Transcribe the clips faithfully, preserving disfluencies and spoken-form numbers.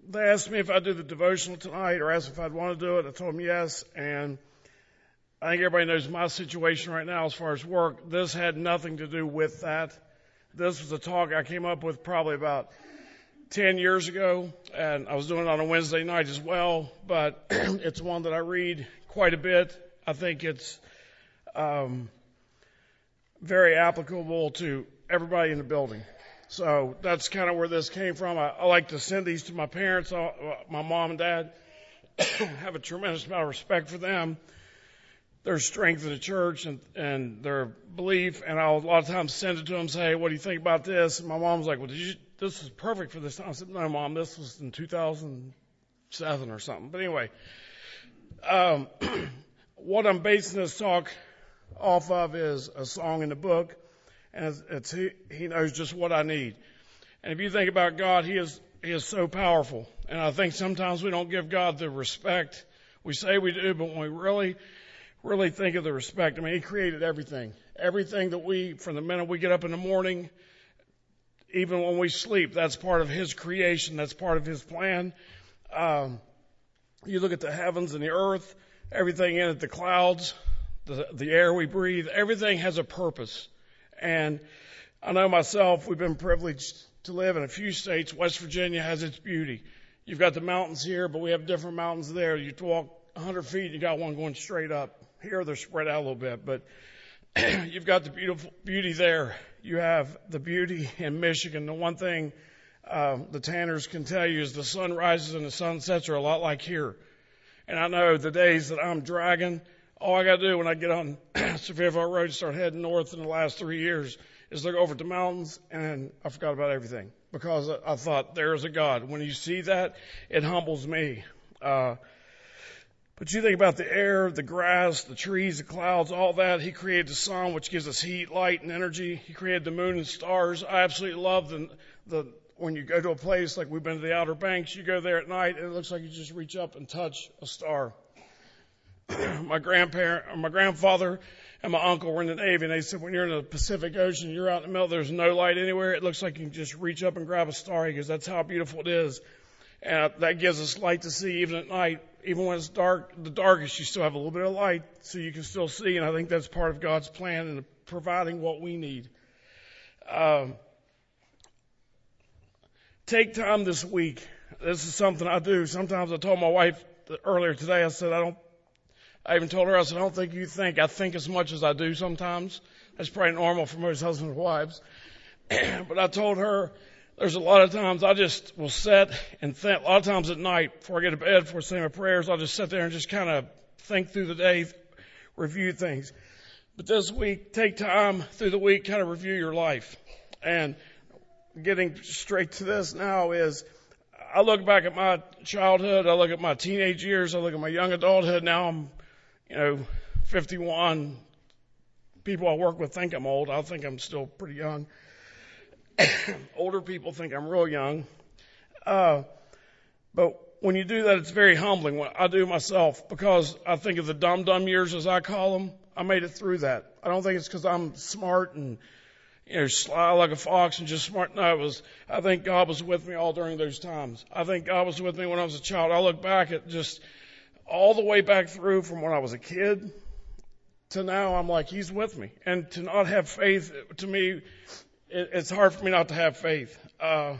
they asked me if I'd do the devotional tonight or asked if I'd want to do it. I told them yes. And I think everybody knows my situation right now as far as work. This had nothing to do with that. This was a talk I came up with probably about ten years ago, and I was doing it on a Wednesday night as well, but it's one that I read quite a bit. I think it's um, very applicable to everybody in the building. So that's kind of where this came from. I, I like to send these to my parents, uh, my mom and dad. Have a tremendous amount of respect for them, their strength in the church and, and their belief. And I'll a lot of times send it to them, say, hey, what do you think about this? And my mom's like, well, did you, this is perfect for this time. I said, no, Mom, this was in two thousand seven or something. But anyway, um, what I'm basing this talk off of is a song in the book. And it's, it's he, he knows just what I need. And if you think about God, he is, he is so powerful. And I think sometimes we don't give God the respect we say we do, but when we really Really think of the respect. I mean, he created everything. Everything that we, from the minute we get up in the morning, even when we sleep, that's part of his creation. That's part of his plan. Um, you look at the heavens and the earth, everything in it, the clouds, the, the air we breathe, everything has a purpose. And I know myself, we've been privileged to live in a few states. West Virginia has its beauty. You've got the mountains here, but we have different mountains there. You walk one hundred feet, you got one going straight up. Here they're spread out a little bit, but you've got the beautiful beauty there. You have the beauty in Michigan. The one thing um, the Tanners can tell you is the sun rises and the sun sets are a lot like here. And I know the days that I'm dragging, all I got to do when I get on Sevierville Road and start heading north in the last three years is look over at the mountains, and I forgot about everything because I thought there's a God. When you see that, it humbles me. Uh, But you think about the air, the grass, the trees, the clouds, all that. He created the sun, which gives us heat, light, and energy. He created the moon and stars. I absolutely love the, the when you go to a place like we've been to the Outer Banks, you go there at night, and it looks like you just reach up and touch a star. my grandparent, my grandfather and my uncle were in the Navy, and they said when you're in the Pacific Ocean, you're out in the middle, there's no light anywhere. It looks like you can just reach up and grab a star because that's how beautiful it is. And that gives us light to see even at night. Even when it's dark, the darkest, you still have a little bit of light so you can still see. And I think that's part of God's plan in providing what we need. Um, take time this week. This is something I do. Sometimes I told my wife earlier today, I said, I don't, I even told her, I said, I don't think you think. I think as much as I do sometimes. That's probably normal for most husbands and wives. But I told her, there's a lot of times I just will sit and think, a lot of times at night before I get to bed, before saying my prayers, I'll just sit there and just kind of think through the day, review things. But this week, take time through the week, kind of review your life. And getting straight to this now is, I look back at my childhood, I look at my teenage years, I look at my young adulthood. Now I'm, you know, fifty-one. People I work with think I'm old. I think I'm still pretty young. Older people think I'm real young. Uh, but when you do that, it's very humbling. What I do myself, because I think of the dumb, dumb years, as I call them, I made it through that. I don't think it's because I'm smart and, you know, sly like a fox and just smart. No, it was, I think God was with me all during those times. I think God was with me when I was a child. I look back at just all the way back through from when I was a kid to now. I'm like, he's with me. And to not have faith, to me, it's hard for me not to have faith. Uh,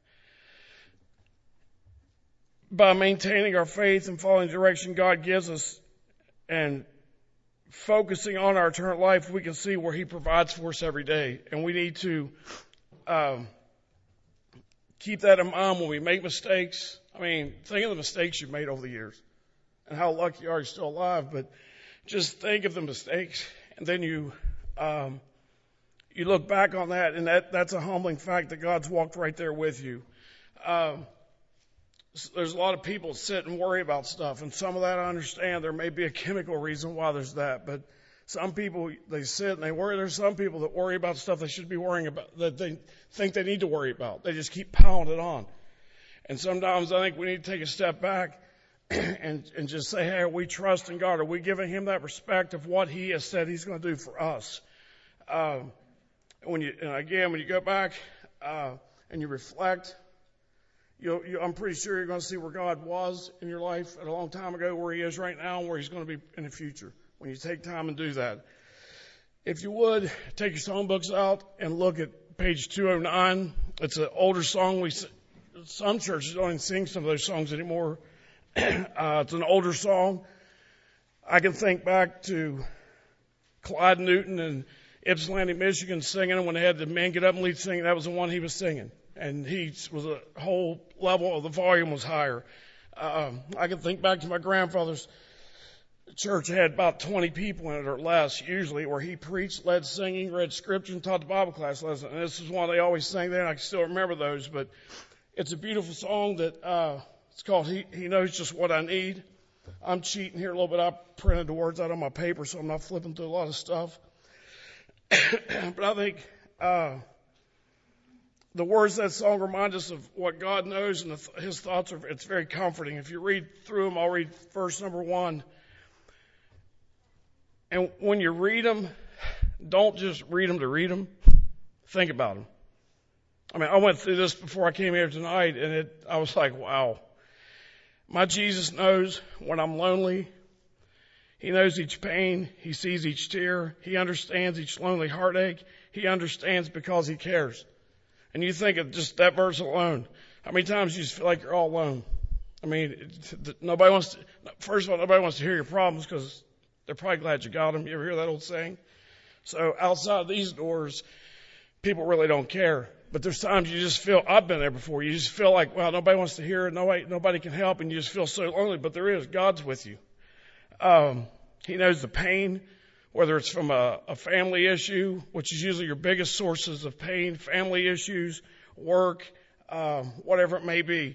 by maintaining our faith and following the direction God gives us and focusing on our eternal life, we can see where he provides for us every day. And we need to um, keep that in mind when we make mistakes. I mean, think of the mistakes you've made over the years and how lucky you are you're still alive. But just think of the mistakes, and then you... Um, You look back on that, and that, that's a humbling fact that God's walked right there with you. Um, there's a lot of people sit and worry about stuff, and some of that I understand. There may be a chemical reason why there's that, but some people, they sit and they worry. There's some people that worry about stuff they should be worrying about, that they think they need to worry about. They just keep piling it on. And sometimes I think we need to take a step back and, and just say, hey, are we trusting God? Are we giving him that respect of what he has said he's going to do for us? Um, When you, and again, when you go back uh, and you reflect, you'll, you, I'm pretty sure you're going to see where God was in your life at a long time ago, where he is right now, and where he's going to be in the future when you take time and do that. If you would, take your songbooks out and look at page two oh nine. It's an older song. We Some churches don't even sing some of those songs anymore. uh, it's an older song. I can think back to Clyde Newton in Ypsilanti, Michigan, singing it when they had the men get up and lead singing. That was the one he was singing. And he was a whole level of the volume was higher. Um, I can think back to my grandfather's church. It had about twenty people in it or less, usually, where he preached, led singing, read scripture, and taught the Bible class lesson. And this is one they always sang there, and I can still remember those. But it's a beautiful song that uh, it's called He, he Knows Just What I Need. I'm cheating here a little bit. I printed the words out on my paper, so I'm not flipping through a lot of stuff. But I think uh, the words of that song remind us of what God knows, and the, his thoughts are, it's very comforting. If you read through them, I'll read verse number one. And when you read them, don't just read them to read them. Think about them. I mean, I went through this before I came here tonight, and it, I was like, wow. My Jesus knows when I'm lonely. He knows each pain. He sees each tear. He understands each lonely heartache. He understands because he cares. And you think of just that verse alone. How many times you just feel like you're all alone? I mean, it, nobody wants to, first of all, nobody wants to hear your problems because they're probably glad you got them. You ever hear that old saying? So outside of these doors, people really don't care. But there's times you just feel, I've been there before, you just feel like, well, nobody wants to hear it, nobody, nobody can help, and you just feel so lonely. But there is, God's with you. Um, he knows the pain, whether it's from a, a family issue, which is usually your biggest sources of pain, family issues, work, um, whatever it may be.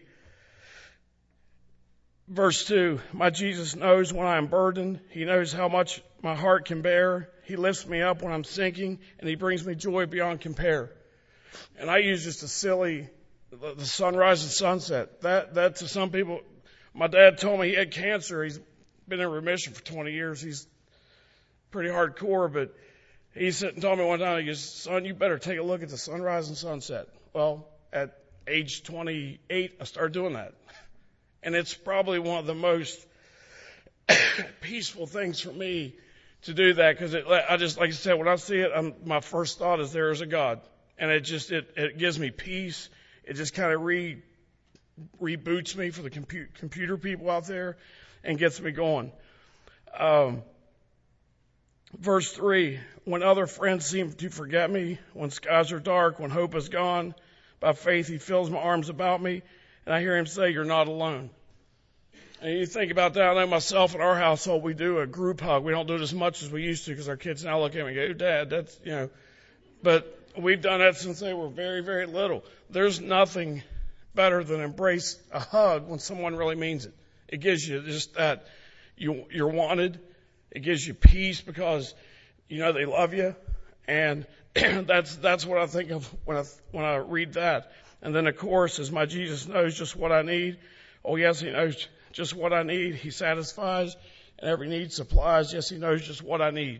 Verse two, my Jesus knows when I am burdened. He knows how much my heart can bear. He lifts me up when I'm sinking, and he brings me joy beyond compare. And I use just a silly, the, the sunrise and sunset. That, that to some people, my dad told me he had cancer. He's been in remission for twenty years. He's pretty hardcore, but he said and told me one time, he goes, son, you better take a look at the sunrise and sunset. Well, at age twenty-eight, I started doing that. And it's probably one of the most peaceful things for me to do that, because I just, like I said, when I see it, I'm, my first thought is there is a God. And it just, it, it gives me peace. It just kind of re, reboots me for the compu- computer people out there and gets me going. Um, verse three, when other friends seem to forget me, when skies are dark, when hope is gone, by faith he fills my arms about me, and I hear him say, you're not alone. And you think about that. I know myself in our household, we do a group hug. We don't do it as much as we used to because our kids now look at me and go, Dad, that's, you know, but we've done that since they were very, very little. There's nothing better than embrace a hug when someone really means it. It gives you just that you, you're wanted. It gives you peace because, you know, they love you. And that's, that's what I think of when I, when I read that. And then, of course, as my Jesus knows just what I need. Oh, yes, he knows just what I need. He satisfies, and every need supplies. Yes, he knows just what I need.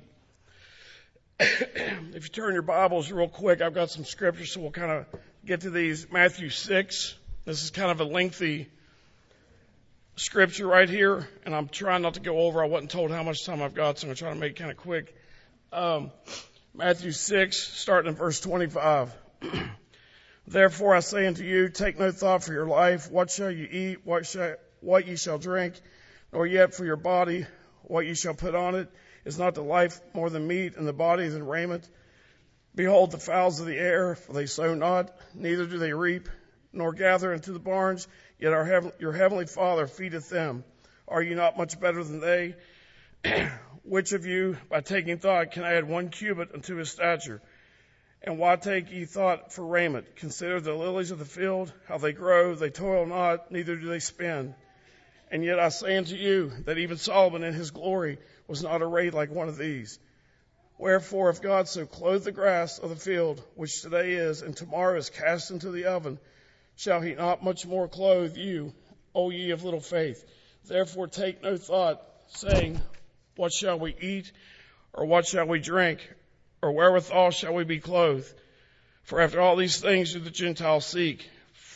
If you turn your Bibles real quick, I've got some scriptures, so we'll kind of get to these. Matthew six. This is kind of a lengthy scripture right here, and I'm trying not to go over. I wasn't told how much time I've got, so I'm going to try to make it kind of quick. Um, Matthew six, starting in verse twenty-five. Therefore I say unto you, take no thought for your life. What shall you eat? What shall, what ye shall drink? Nor yet for your body, what ye shall put on it. Is not the life more than meat, and the body than raiment? Behold the fowls of the air, for they sow not, neither do they reap, nor gather into the barns, yet our heaven, your heavenly Father feedeth them. Are you not much better than they? Which of you, by taking thought, can add one cubit unto his stature? And why take ye thought for raiment? Consider the lilies of the field, how they grow, they toil not, neither do they spin. And yet I say unto you, that even Solomon in his glory was not arrayed like one of these. Wherefore, if God so clothe the grass of the field, which today is, and tomorrow is cast into the oven, shall he not much more clothe you, O ye of little faith? Therefore take no thought, saying, what shall we eat, or what shall we drink, or wherewithal shall we be clothed? For after all these things do the Gentiles seek.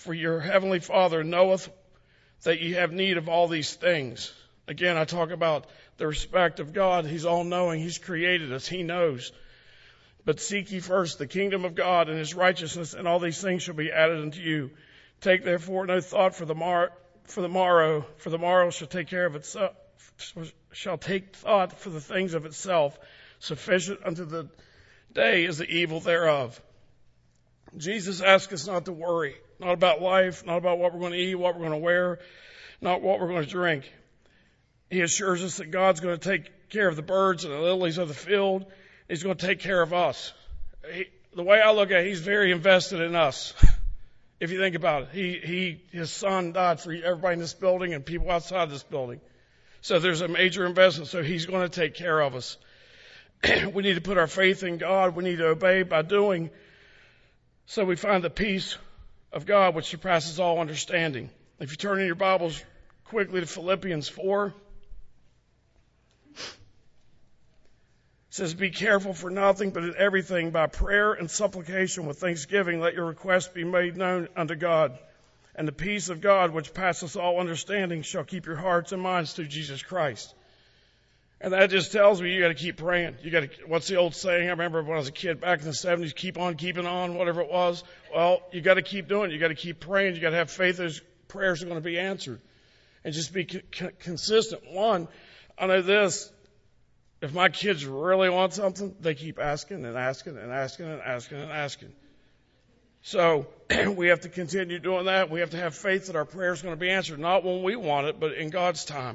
For your heavenly Father knoweth that ye have need of all these things. Again, I talk about the respect of God. He's all-knowing. He's created us. He knows. But seek ye first the kingdom of God and his righteousness, and all these things shall be added unto you. Take therefore no thought for the mar- for the morrow, for the morrow shall take care of itself, shall take thought for the things of itself. Sufficient unto the day is the evil thereof. Jesus asks us not to worry, not about life, not about what we're going to eat, what we're going to wear, not what we're going to drink. He assures us that God's going to take care of the birds and the lilies of the field. He's going to take care of us. He, the way I look at it, he's very invested in us. If you think about it, he, he, his son died for everybody in this building and people outside this building. So there's a major investment. So he's going to take care of us. We need to put our faith in God. We need to obey by doing. So we find the peace of God which surpasses all understanding. If you turn in your Bibles quickly to Philippians four, it says, be careful for nothing, but in everything by prayer and supplication with thanksgiving, let your requests be made known unto God. And the peace of God, which passeth all understanding, shall keep your hearts and minds through Jesus Christ. And that just tells me you got to keep praying. You got to. What's the old saying? I remember when I was a kid back in the seventies, keep on keeping on, whatever it was. Well, you got to keep doing it. You got to keep praying. You got to have faith that those prayers are going to be answered, and just be c- consistent. One, I know this. If my kids really want something, they keep asking and asking and asking and asking and asking. So we have to continue doing that. We have to have faith that our prayer is going to be answered, not when we want it, but in God's time.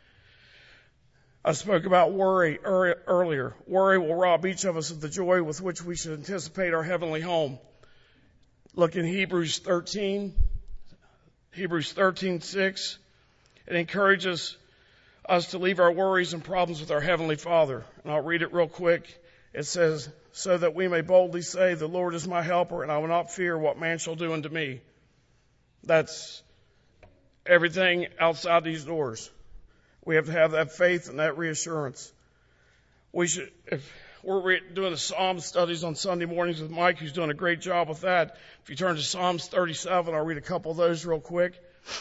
I spoke about worry earlier. Worry will rob each of us of the joy with which we should anticipate our heavenly home. Look in Hebrews thirteen, Hebrews thirteen six. It encourages us to leave our worries and problems with our Heavenly Father. And I'll read it real quick. It says, so that we may boldly say, the Lord is my helper, and I will not fear what man shall do unto me. That's everything outside these doors. We have to have that faith and that reassurance. We should, if we're re- doing the Psalm studies on Sunday mornings with Mike, who's doing a great job with that. If you turn to Psalms thirty-seven, I'll read a couple of those real quick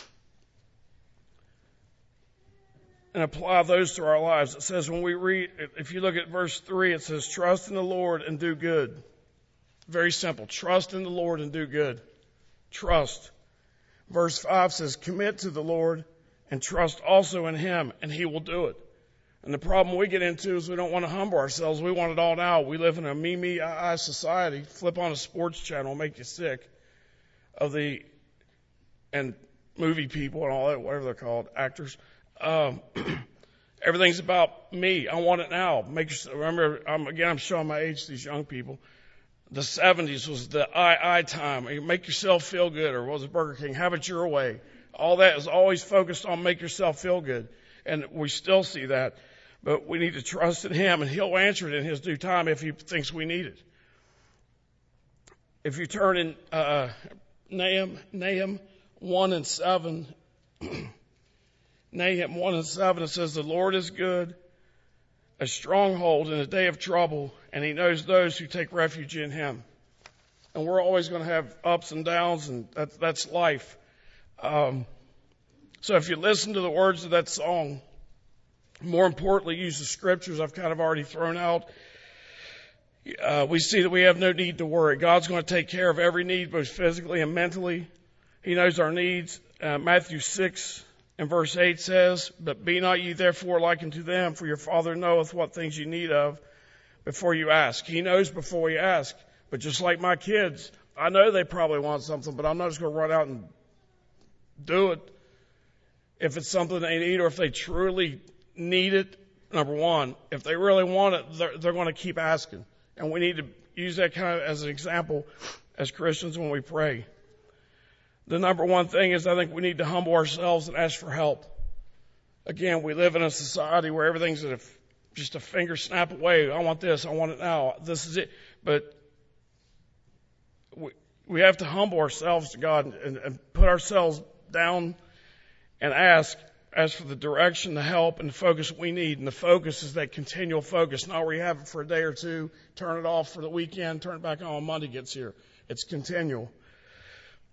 and apply those to our lives. It says when we read, if you look at verse three, it says, trust in the Lord and do good. Very simple. Trust in the Lord and do good. Trust. Verse five says, commit to the Lord and trust also in him, and he will do it. And the problem we get into is we don't want to humble ourselves. We want it all now. We live in a me, me, I, I society. Flip on a sports channel, make you sick of the, and movie people and all that, whatever they're called, actors. Um, everything's about me. I want it now. Make remember, I'm, again, I'm showing my age to these young people. The seventies was the I, I time. Make yourself feel good, or what was it, Burger King? Have it your way. All that is always focused on make yourself feel good. And we still see that. But we need to trust in him, and he'll answer it in his due time if he thinks we need it. If you turn in uh, Nahum, Nahum one and seven, Nahum one and seven, it says, the Lord is good, a stronghold in a day of trouble, and he knows those who take refuge in him. And we're always going to have ups and downs, and that, that's life. Um, so if you listen to the words of that song, more importantly, use the scriptures I've kind of already thrown out, uh, we see that we have no need to worry. God's going to take care of every need, both physically and mentally. He knows our needs. Uh, Matthew six and verse eight says, but be not ye therefore like unto them, for your Father knoweth what things you need of before you ask. He knows before you ask. But just like my kids, I know they probably want something, but I'm not just going to run out and do it. If it's something they need, or if they truly need it, number one, if they really want it, they're, they're going to keep asking. And we need to use that kind of as an example as Christians when we pray. The number one thing is I think we need to humble ourselves and ask for help. Again, we live in a society where everything's at a, just a finger snap away. I want this. I want it now. This is it. But we, we have to humble ourselves to God and, and put ourselves down and ask, ask for the direction, the help, and the focus we need. And the focus is that continual focus, not where you have it for a day or two, turn it off for the weekend, turn it back on when Monday gets here. It's continual.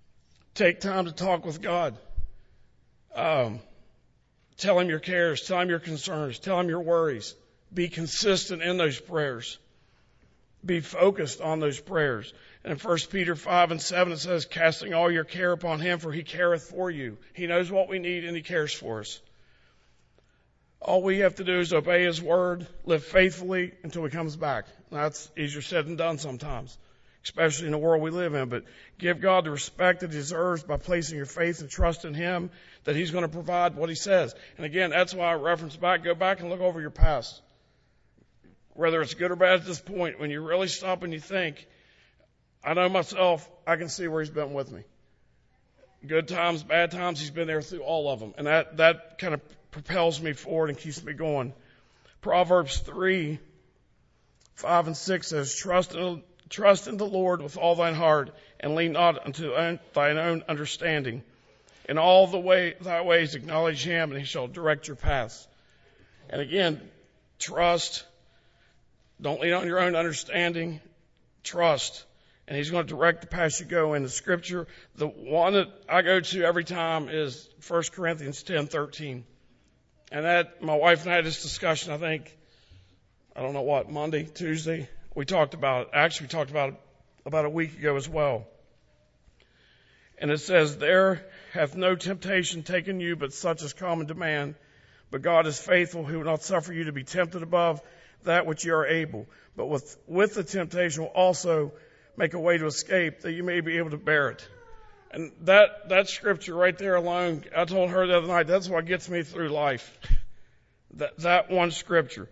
Take time to talk with God. Um, tell him your cares. Tell him your concerns. Tell him your worries. Be consistent in those prayers. Be focused on those prayers. And in First Peter five and seven, it says, casting all your care upon him, for he careth for you. He knows what we need, and he cares for us. All we have to do is obey his word, live faithfully until he comes back. That's easier said than done sometimes, especially in the world we live in. But give God the respect that he deserves by placing your faith and trust in him, that he's going to provide what he says. And again, that's why I reference back, go back and look over your past. Whether it's good or bad at this point, when you really stop and you think, I know myself, I can see where he's been with me. Good times, bad times, he's been there through all of them. And that, that kind of propels me forward and keeps me going. Proverbs three, five and six says, Trust in, trust in the Lord with all thine heart, and lean not unto thine own understanding. In all the way thy ways acknowledge him, and he shall direct your paths. And again, trust. Don't lean on your own understanding. Trust. And he's going to direct the path you go in. The scripture, the one that I go to every time is First Corinthians ten thirteen. And that, my wife and I had this discussion, I think, I don't know what, Monday, Tuesday. We talked about it. Actually, we talked about it about a week ago as well. And it says, there hath no temptation taken you, but such as common to man. But God is faithful, who will not suffer you to be tempted above that which you are able. But with, with the temptation will also make a way to escape, that you may be able to bear it. And that, that scripture right there alone, I told her the other night, that's what gets me through life. That, that one scripture.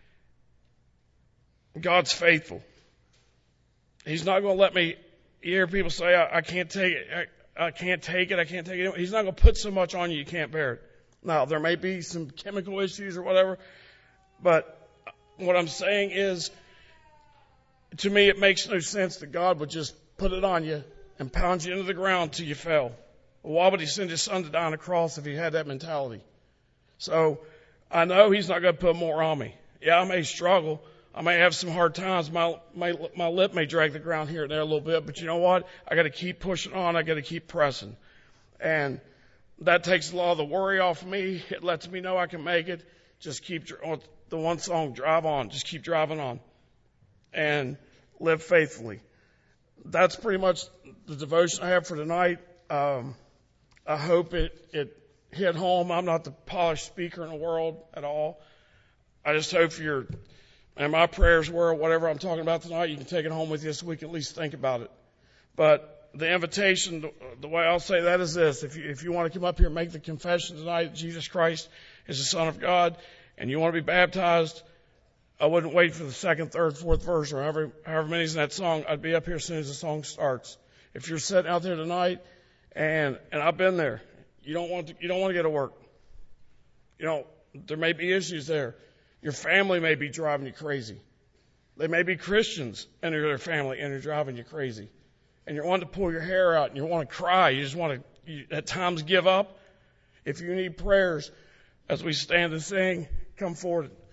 God's faithful. He's not going to let me, you hear people say, I, I can't take it, I, I can't take it, I can't take it. He's not going to put so much on you you can't bear it. Now, there may be some chemical issues or whatever, but what I'm saying is, to me, it makes no sense that God would just put it on you and pound you into the ground till you fell. Well, why would he send his son to die on a cross if he had that mentality? So I know he's not going to put more on me. Yeah, I may struggle. I may have some hard times. My, my, my lip may drag the ground here and there a little bit, but you know what? I got to keep pushing on. I got to keep pressing. And that takes a lot of the worry off of me. It lets me know I can make it. Just keep, the one song, drive on. Just keep driving on. And live faithfully. That's pretty much the devotion I have for tonight. Um, I hope it, it hit home. I'm not the polished speaker in the world at all. I just hope your, and my prayers were, whatever I'm talking about tonight, you can take it home with you so we can at least think about it. But the invitation, the, the way I'll say that is this. If you, if you want to come up here and make the confession tonight, Jesus Christ is the Son of God, and you want to be baptized, I wouldn't wait for the second, third, fourth verse, or however, however many's in that song. I'd be up here as soon as the song starts. If you're sitting out there tonight, and and I've been there, you don't want to, you don't want to go to work. You know, there may be issues there. Your family may be driving you crazy. They may be Christians and they're their family and they're driving you crazy. And you want to pull your hair out and you want to cry. You just want to you, at times give up. If you need prayers, as we stand and sing, come forward